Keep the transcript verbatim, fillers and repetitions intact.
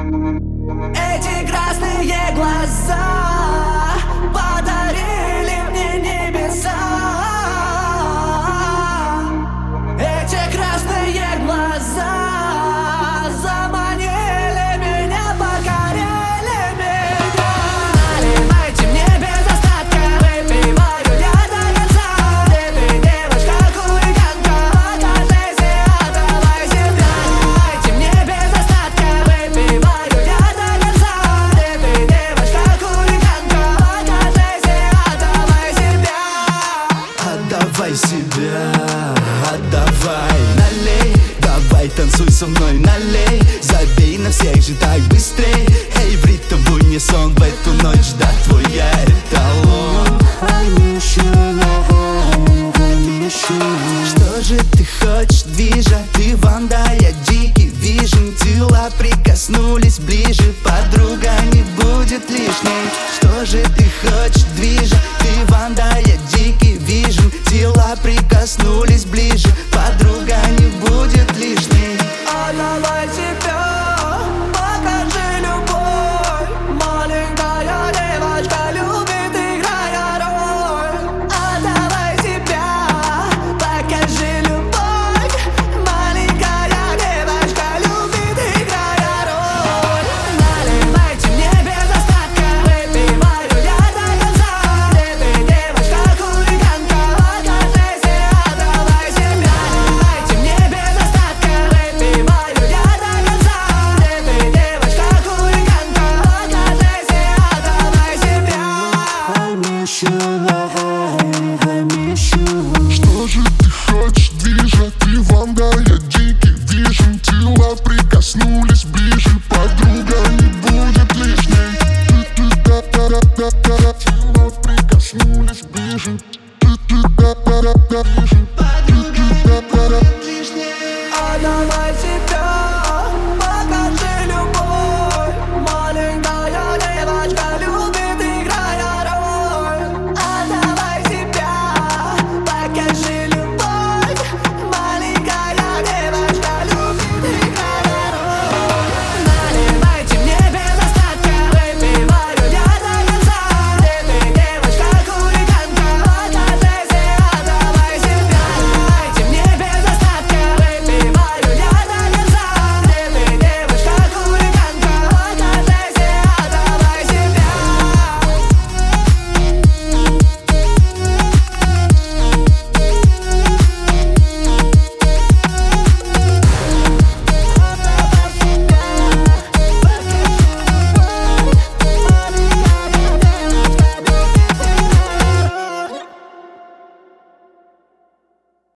Эти красные глаза подарили мне небеса. Эти красные глаза заманили меня, покорили меня. Наливайте мне без остатка, выпиваю я до конца. Ты девушка хулиганка, окажись и отдавай себя. Наливайте мне без остатка, выпиваю я до конца. Ты девушка хулиганка, окажись и отдавай себя. Отдавай себя, отдавай, налей, давай танцуй со мной, налей, забей на всех же так быстрей. Эй, в ритм в унисон, в эту ночь, да, твоя эталон. Что же ты хочешь, движа? Ты Ванда, я дикий вижен. Тела прикоснулись ближе, подруга не будет лишней. Что же ты хочешь, движа? Ты Ванда, я дикий вижен. Тела прикоснулись ближе, подруга не будет лишней. Отдавай себя.